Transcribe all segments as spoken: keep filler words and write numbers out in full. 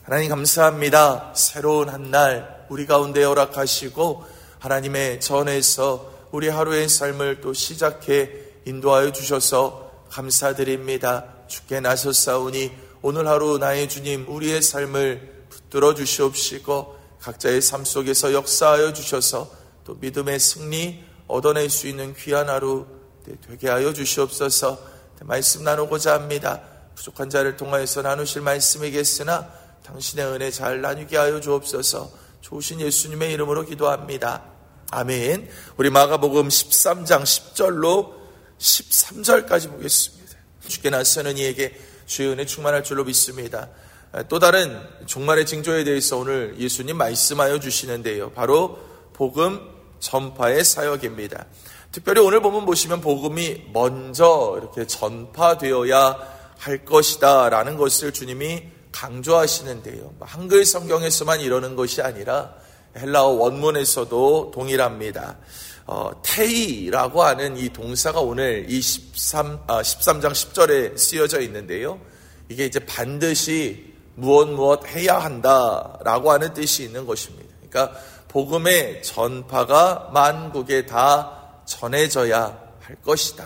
하나님 감사합니다. 새로운 한 날 우리 가운데 허락하시고 하나님의 전에서 우리 하루의 삶을 또 시작해 인도하여 주셔서 감사드립니다. 주께 나섰사오니 오늘 하루 나의 주님 우리의 삶을 붙들어 주시옵시고 각자의 삶 속에서 역사하여 주셔서 또 믿음의 승리 얻어낼 수 있는 귀한 하루 되게 하여 주시옵소서. 말씀 나누고자 합니다. 부족한 자를 통하여서 나누실 말씀이겠으나 당신의 은혜 잘 나누게 하여 주옵소서. 좋으신 예수님의 이름으로 기도합니다. 아멘. 우리 마가복음 십삼 장 십 절로 십삼 절까지 보겠습니다. 주께 나서는 이에게 주의 은혜 충만할 줄로 믿습니다. 또 다른 종말의 징조에 대해서 오늘 예수님 말씀하여 주시는데요, 바로 복음 전파의 사역입니다. 특별히 오늘 본문 보시면 복음이 먼저 이렇게 전파되어야 할 것이다 라는 것을 주님이 강조하시는데요, 한글 성경에서만 이러는 것이 아니라 헬라어 원문에서도 동일합니다. 어, 테이라고 하는 이 동사가 오늘 이 십삼, 아, 십삼 장 십 절에 쓰여져 있는데요, 이게 이제 반드시 무엇 무엇 해야 한다라고 하는 뜻이 있는 것입니다. 그러니까 복음의 전파가 만국에 다 전해져야 할 것이다.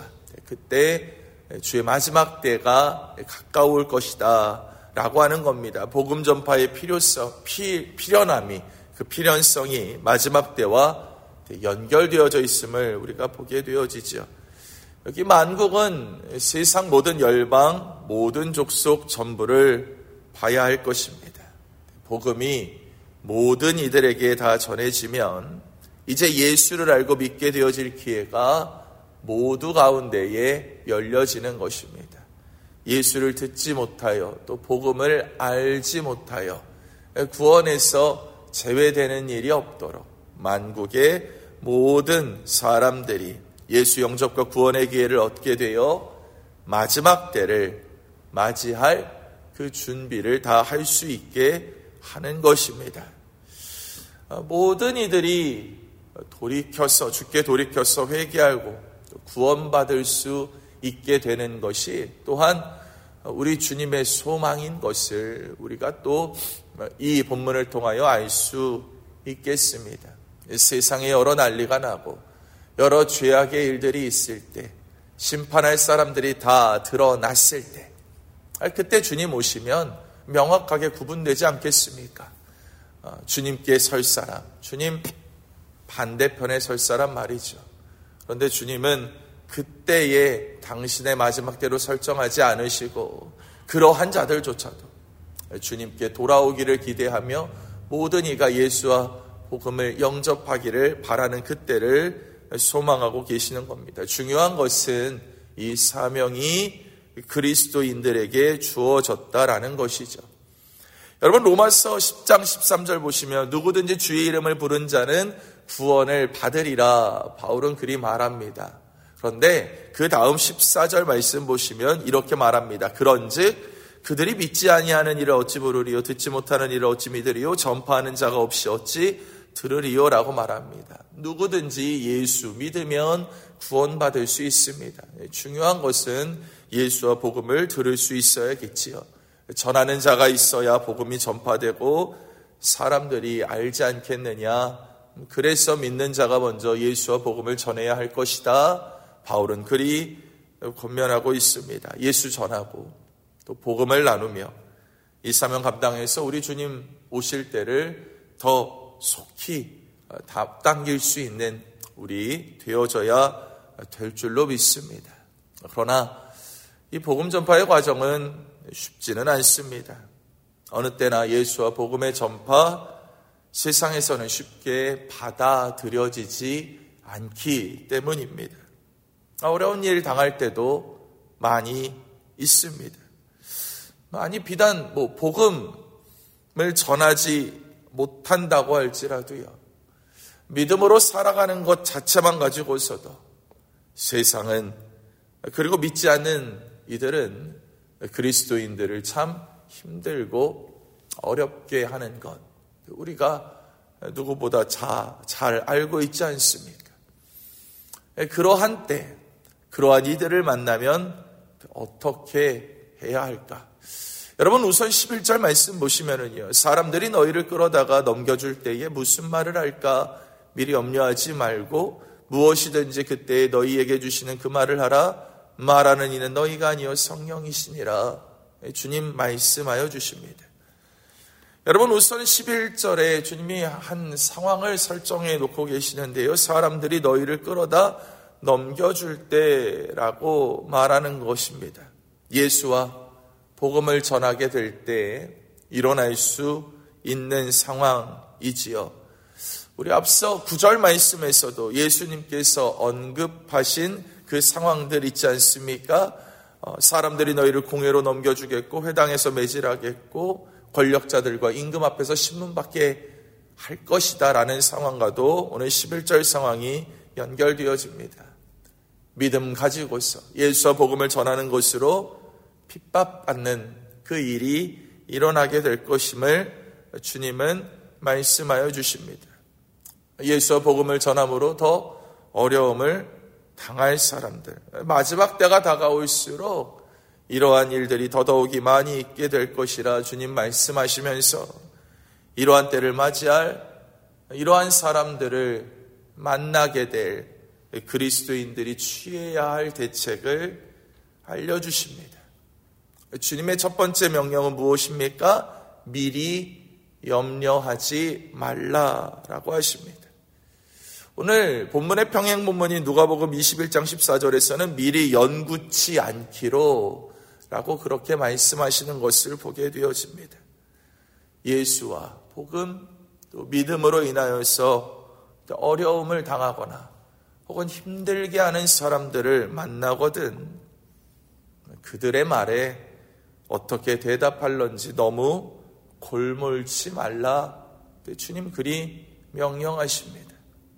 그때 주의 마지막 때가 가까울 것이다 라고 하는 겁니다. 복음 전파의 필요성, 피, 필연함이, 그 필연성이 마지막 때와 연결되어져 있음을 우리가 보게 되어지죠. 여기 만국은 세상 모든 열방, 모든 족속 전부를 봐야 할 것입니다. 복음이 모든 이들에게 다 전해지면 이제 예수를 알고 믿게 되어질 기회가 모두 가운데에 열려지는 것입니다. 예수를 듣지 못하여 또 복음을 알지 못하여 구원에서 제외되는 일이 없도록 만국의 모든 사람들이 예수 영접과 구원의 기회를 얻게 되어 마지막 때를 맞이할 그 준비를 다 할 수 있게 하는 것입니다. 모든 이들이 돌이켜서 주께 돌이켜서 회개하고 구원받을 수 있게 되는 것이 또한 우리 주님의 소망인 것을 우리가 또 이 본문을 통하여 알 수 있겠습니다. 세상에 여러 난리가 나고 여러 죄악의 일들이 있을 때, 심판할 사람들이 다 드러났을 때, 그때 주님 오시면 명확하게 구분되지 않겠습니까? 주님께 설 사람, 주님 반대편에 설 사람 말이죠. 그런데 주님은 그때에 당신의 마지막 때로 설정하지 않으시고 그러한 자들조차도 주님께 돌아오기를 기대하며 모든 이가 예수와 복음을 영접하기를 바라는 그때를 소망하고 계시는 겁니다. 중요한 것은 이 사명이 그리스도인들에게 주어졌다라는 것이죠. 여러분, 로마서 십 장 십삼 절 보시면 누구든지 주의 이름을 부른 자는 구원을 받으리라 바울은 그리 말합니다. 그런데 그 다음 십사 절 말씀 보시면 이렇게 말합니다. 그런즉 그들이 믿지 아니하는 일을 어찌 부르리요, 듣지 못하는 일을 어찌 믿으리요, 전파하는 자가 없이 어찌 들으리요 라고 말합니다. 누구든지 예수 믿으면 구원받을 수 있습니다. 중요한 것은 예수와 복음을 들을 수 있어야겠지요. 전하는 자가 있어야 복음이 전파되고 사람들이 알지 않겠느냐. 그래서 믿는 자가 먼저 예수와 복음을 전해야 할 것이다. 바울은 그리 권면하고 있습니다. 예수 전하고 또 복음을 나누며 이 사명 감당해서 우리 주님 오실 때를 더 속히 앞당길 수 있는 우리 되어져야 될 줄로 믿습니다. 그러나 이 복음 전파의 과정은 쉽지는 않습니다. 어느 때나 예수와 복음의 전파, 세상에서는 쉽게 받아들여지지 않기 때문입니다. 어려운 일 당할 때도 많이 있습니다. 아니, 비단 뭐 복음을 전하지 못한다고 할지라도요, 믿음으로 살아가는 것 자체만 가지고서도 세상은, 그리고 믿지 않는 이들은 그리스도인들을 참 힘들고 어렵게 하는 것, 우리가 누구보다 자, 잘 알고 있지 않습니까? 그러한 때, 그러한 이들을 만나면 어떻게 해야 할까? 여러분 우선 십일 절 말씀 보시면은요, 사람들이 너희를 끌어다가 넘겨줄 때에 무슨 말을 할까 미리 염려하지 말고 무엇이든지 그때에 너희에게 주시는 그 말을 하라. 말하는 이는 너희가 아니요 성령이시니라. 주님 말씀하여 주십니다. 여러분 우선 십일 절에 주님이 한 상황을 설정해 놓고 계시는데요, 사람들이 너희를 끌어다 넘겨줄 때라고 말하는 것입니다. 예수와 복음을 전하게 될 때 일어날 수 있는 상황이지요. 우리 앞서 구 절 말씀에서도 예수님께서 언급하신 그 상황들 있지 않습니까? 어, 사람들이 너희를 공회로 넘겨주겠고 회당에서 매질하겠고 권력자들과 임금 앞에서 신문받게 할 것이다 라는 상황과도 오늘 십일 절 상황이 연결되어집니다. 믿음 가지고서 예수와 복음을 전하는 것으로 핍박받는 그 일이 일어나게 될 것임을 주님은 말씀하여 주십니다. 예수와 복음을 전함으로 더 어려움을 당할 사람들, 마지막 때가 다가올수록 이러한 일들이 더더욱이 많이 있게 될 것이라 주님 말씀하시면서 이러한 때를 맞이할 이러한 사람들을 만나게 될 그리스도인들이 취해야 할 대책을 알려주십니다. 주님의 첫 번째 명령은 무엇입니까? 미리 염려하지 말라라고 하십니다. 오늘 본문의 평행 본문인 누가복음 이십일 장 십사 절에서는 미리 연구치 않기로 라고 그렇게 말씀하시는 것을 보게 되어집니다. 예수와 복음 또 믿음으로 인하여서 어려움을 당하거나 혹은 힘들게 하는 사람들을 만나거든 그들의 말에 어떻게 대답할런지 너무 골몰치 말라. 주님 그리 명령하십니다.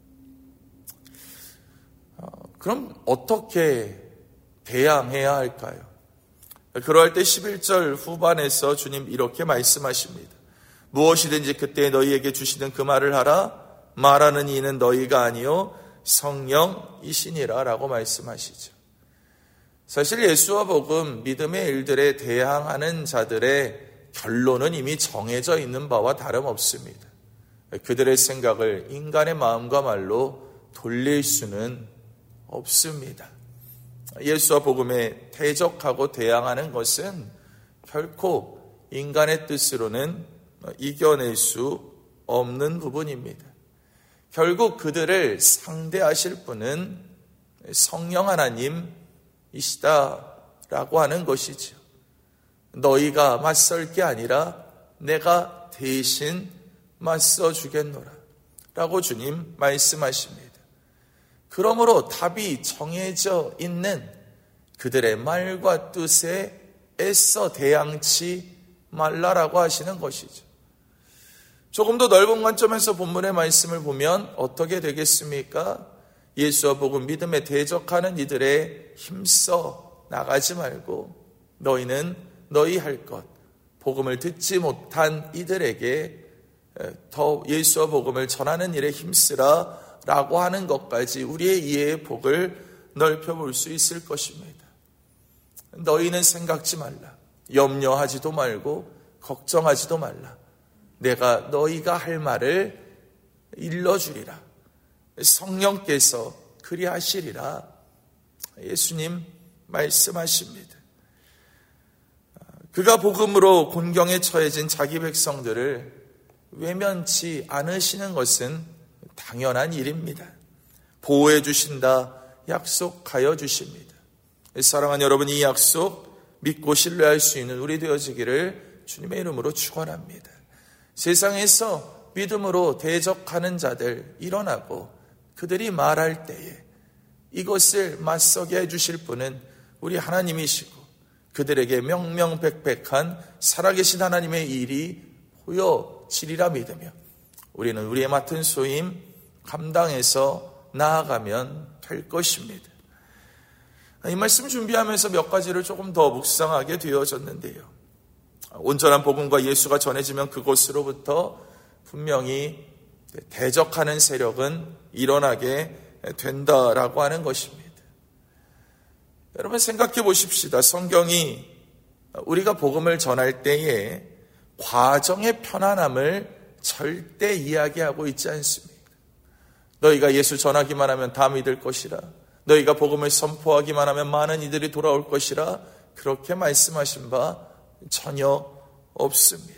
그럼 어떻게 대항해야 할까요? 그럴 때 십일 절 후반에서 주님 이렇게 말씀하십니다. 무엇이든지 그때 너희에게 주시는 그 말을 하라. 말하는 이는 너희가 아니요 성령이시니라 라고 말씀하시죠. 사실 예수와 복음, 믿음의 일들에 대항하는 자들의 결론은 이미 정해져 있는 바와 다름없습니다. 그들의 생각을 인간의 마음과 말로 돌릴 수는 없습니다. 예수와 복음에 대적하고 대항하는 것은 결코 인간의 뜻으로는 이겨낼 수 없는 부분입니다. 결국 그들을 상대하실 분은 성령 하나님이시다라고 하는 것이죠. 너희가 맞설 게 아니라 내가 대신 맞서 주겠노라 라고 주님 말씀하십니다. 그러므로 답이 정해져 있는 그들의 말과 뜻에 애써 대항치 말라라고 하시는 것이죠. 조금 더 넓은 관점에서 본문의 말씀을 보면 어떻게 되겠습니까? 예수와 복음 믿음에 대적하는 이들에 힘써 나가지 말고 너희는 너희 할 것, 복음을 듣지 못한 이들에게 더 예수와 복음을 전하는 일에 힘쓰라 라고 하는 것까지 우리의 이해의 폭을 넓혀볼 수 있을 것입니다. 너희는 생각지 말라. 염려하지도 말고 걱정하지도 말라. 내가 너희가 할 말을 일러주리라. 성령께서 그리하시리라. 예수님 말씀하십니다. 그가 복음으로 곤경에 처해진 자기 백성들을 외면치 않으시는 것은 당연한 일입니다. 보호해 주신다, 약속하여 주십니다. 사랑하는 여러분, 이 약속 믿고 신뢰할 수 있는 우리 되어지기를 주님의 이름으로 축원합니다. 세상에서 믿음으로 대적하는 자들 일어나고 그들이 말할 때에 이것을 맞서게 해주실 분은 우리 하나님이시고 그들에게 명명백백한 살아계신 하나님의 일이 보여지리라 믿으며 우리는 우리의 맡은 소임 감당해서 나아가면 될 것입니다. 이 말씀 준비하면서 몇 가지를 조금 더 묵상하게 되어졌는데요. 온전한 복음과 예수가 전해지면 그곳으로부터 분명히 대적하는 세력은 일어나게 된다라고 하는 것입니다. 여러분 생각해 보십시다. 성경이 우리가 복음을 전할 때에 과정의 편안함을 절대 이야기하고 있지 않습니다. 너희가 예수 전하기만 하면 다 믿을 것이라, 너희가 복음을 선포하기만 하면 많은 이들이 돌아올 것이라, 그렇게 말씀하신 바 전혀 없습니다.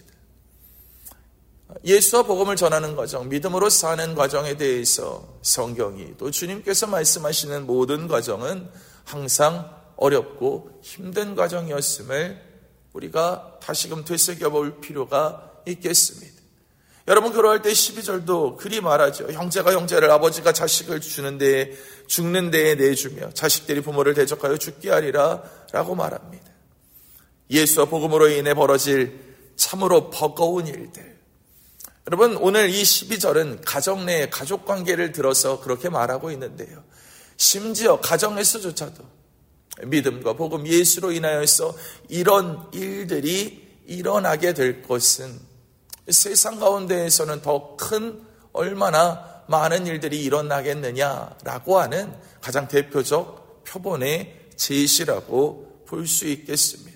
예수와 복음을 전하는 과정, 믿음으로 사는 과정에 대해서 성경이, 또 주님께서 말씀하시는 모든 과정은 항상 어렵고 힘든 과정이었음을 우리가 다시금 되새겨볼 필요가 있겠습니다. 여러분, 그러할 때 십이 절도 그리 말하죠. 형제가 형제를, 아버지가 자식을 주는 데에, 죽는 데에 내주며 자식들이 부모를 대적하여 죽게 하리라 라고 말합니다. 예수와 복음으로 인해 벌어질 참으로 버거운 일들. 여러분, 오늘 이 십이 절은 가정 내의 가족관계를 들어서 그렇게 말하고 있는데요, 심지어 가정에서조차도 믿음과 복음, 예수로 인하여서 이런 일들이 일어나게 될 것은 세상 가운데에서는 더 큰, 얼마나 많은 일들이 일어나겠느냐라고 하는 가장 대표적 표본의 제시라고 볼 수 있겠습니다.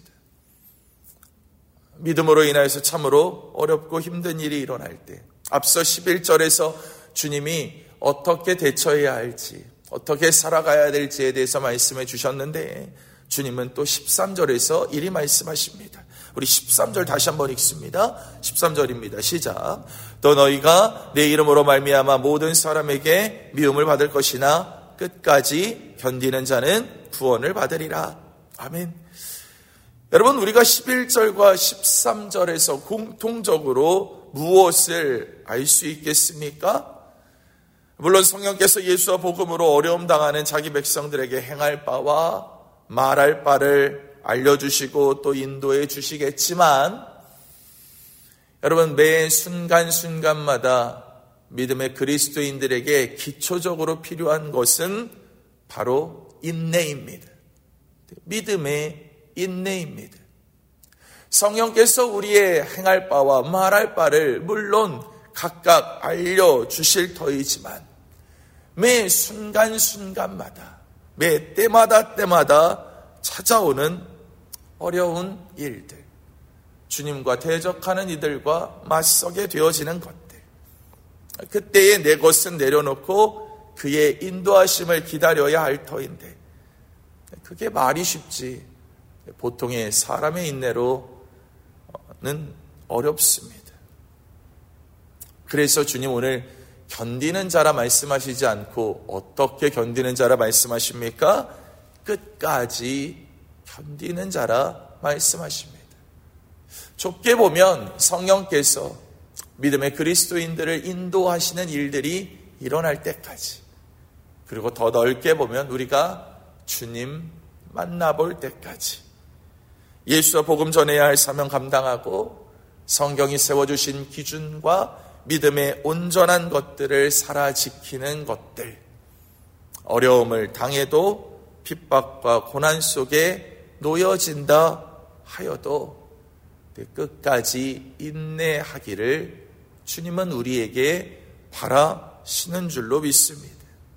믿음으로 인하여서 참으로 어렵고 힘든 일이 일어날 때, 앞서 십일 절에서 주님이 어떻게 대처해야 할지, 어떻게 살아가야 될지에 대해서 말씀해 주셨는데, 주님은 또 십삼 절에서 이리 말씀하십니다. 우리 십삼 절 다시 한번 읽습니다. 십삼 절입니다. 시작. 또 너희가 내 이름으로 말미암아 모든 사람에게 미움을 받을 것이나 끝까지 견디는 자는 구원을 받으리라. 아멘. 여러분, 우리가 십일 절과 십삼 절에서 공통적으로 무엇을 알 수 있겠습니까? 물론 성령께서 예수와 복음으로 어려움 당하는 자기 백성들에게 행할 바와 말할 바를 알려주시고 또 인도해 주시겠지만, 여러분, 매 순간순간마다 믿음의 그리스도인들에게 기초적으로 필요한 것은 바로 인내입니다. 믿음의 인내입니다. 성령께서 우리의 행할 바와 말할 바를 물론 각각 알려주실 터이지만, 매 순간순간마다, 매 때마다 때마다 찾아오는 어려운 일들, 주님과 대적하는 이들과 맞서게 되어지는 것들, 그때에 내 것은 내려놓고 그의 인도하심을 기다려야 할 터인데, 그게 말이 쉽지 보통의 사람의 인내로는 어렵습니다. 그래서 주님 오늘 견디는 자라 말씀하시지 않고 어떻게 견디는 자라 말씀하십니까? 끝까지 견디는 자라 말씀하십니다. 좁게 보면 성령께서 믿음의 그리스도인들을 인도하시는 일들이 일어날 때까지, 그리고 더 넓게 보면 우리가 주님 만나볼 때까지 예수와 복음 전해야 할 사명 감당하고 성경이 세워주신 기준과 믿음의 온전한 것들을 살아 지키는 것들, 어려움을 당해도 핍박과 고난 속에 놓여진다 하여도 끝까지 인내하기를 주님은 우리에게 바라시는 줄로 믿습니다.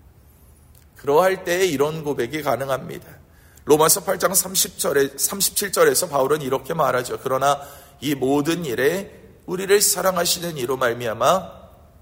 그러할 때에 이런 고백이 가능합니다. 로마서 팔 장 삼십 절에, 삼십칠 절에서 바울은 이렇게 말하죠. 그러나 이 모든 일에 우리를 사랑하시는 이로 말미암아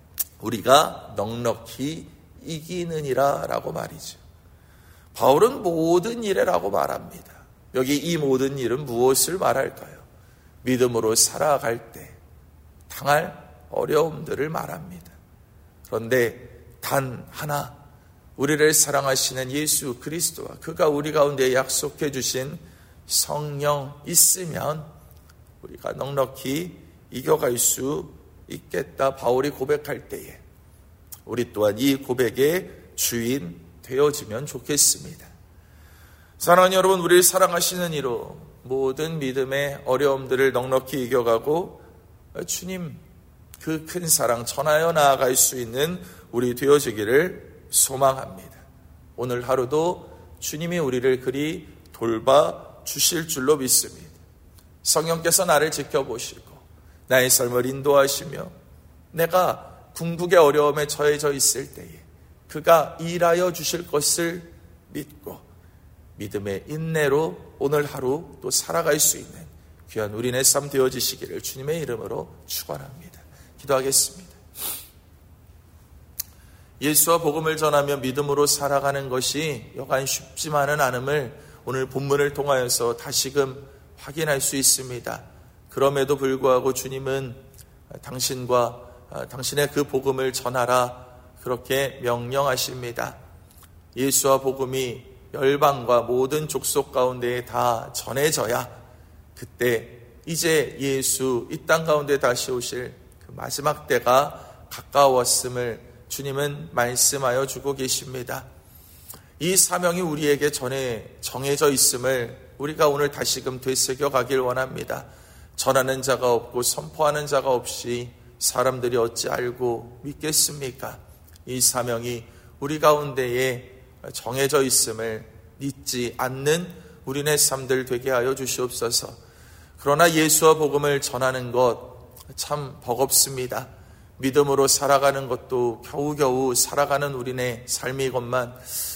우리가 넉넉히 이기느니라 라고 말이죠. 바울은 모든 일에라고 말합니다. 여기 이 모든 일은 무엇을 말할까요? 믿음으로 살아갈 때 당할 어려움들을 말합니다. 그런데 단 하나, 우리를 사랑하시는 예수 그리스도와 그가 우리 가운데 약속해 주신 성령 있으면 우리가 넉넉히 이겨갈 수 있겠다, 바울이 고백할 때에 우리 또한 이 고백의 주인 되어지면 좋겠습니다. 사랑하는 여러분, 우리를 사랑하시는 이로 모든 믿음의 어려움들을 넉넉히 이겨가고 주님 그 큰 사랑 전하여 나아갈 수 있는 우리 되어지기를 소망합니다. 오늘 하루도 주님이 우리를 그리 돌봐 주실 줄로 믿습니다. 성령께서 나를 지켜보시고 나의 삶을 인도하시며 내가 궁극의 어려움에 처해져 있을 때에 그가 일하여 주실 것을 믿고 믿음의 인내로 오늘 하루 또 살아갈 수 있는 귀한 우리네 삶 되어지시기를 주님의 이름으로 축원합니다. 기도하겠습니다. 예수와 복음을 전하며 믿음으로 살아가는 것이 여간 쉽지만은 않음을 오늘 본문을 통하여서 다시금 확인할 수 있습니다. 그럼에도 불구하고 주님은 당신과 당신의 그 복음을 전하라 그렇게 명령하십니다. 예수와 복음이 열방과 모든 족속 가운데에 다 전해져야 그때 이제 예수 이 땅 가운데 다시 오실 그 마지막 때가 가까웠음을 주님은 말씀하여 주고 계십니다. 이 사명이 우리에게 전에 정해져 있음을 우리가 오늘 다시금 되새겨 가길 원합니다. 전하는 자가 없고 선포하는 자가 없이 사람들이 어찌 알고 믿겠습니까? 이 사명이 우리 가운데에 정해져 있음을 잊지 않는 우리네 삶들 되게 하여 주시옵소서. 그러나 예수와 복음을 전하는 것 참 버겁습니다. 믿음으로 살아가는 것도 겨우겨우 살아가는 우리네 삶이건만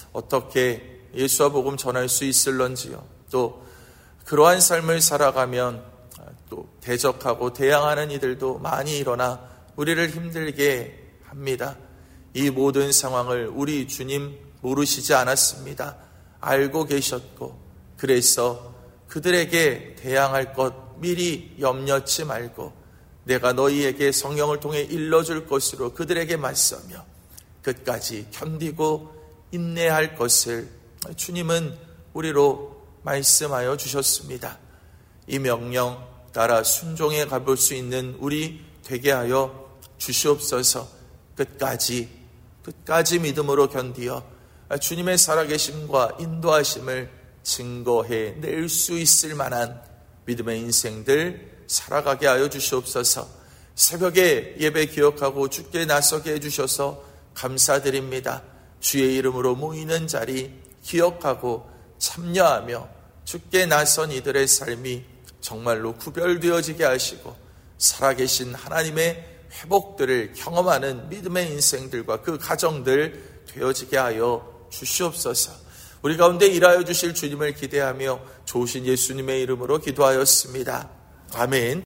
어떻게 예수와 복음 전할 수 있을런지요. 또 그러한 삶을 살아가면 또 대적하고 대항하는 이들도 많이 일어나 우리를 힘들게 합니다. 이 모든 상황을 우리 주님 모르시지 않았습니다. 알고 계셨고 그래서 그들에게 대항할 것 미리 염려치 말고 내가 너희에게 성령을 통해 일러줄 것으로 그들에게 맞서며 끝까지 견디고 인내할 것을 주님은 우리로 말씀하여 주셨습니다. 이 명령 따라 순종해 가볼 수 있는 우리 되게 하여 주시옵소서. 끝까지 끝까지 믿음으로 견디어 주님의 살아계심과 인도하심을 증거해 낼 수 있을 만한 믿음의 인생들 살아가게 하여 주시옵소서. 새벽에 예배 기억하고 주께 나서게 해주셔서 감사드립니다. 주의 이름으로 모이는 자리 기억하고 참여하며 주께 나선 이들의 삶이 정말로 구별되어지게 하시고 살아계신 하나님의 회복들을 경험하는 믿음의 인생들과 그 가정들 되어지게 하여 주시옵소서. 우리 가운데 일하여 주실 주님을 기대하며 좋으신 예수님의 이름으로 기도하였습니다. 아멘.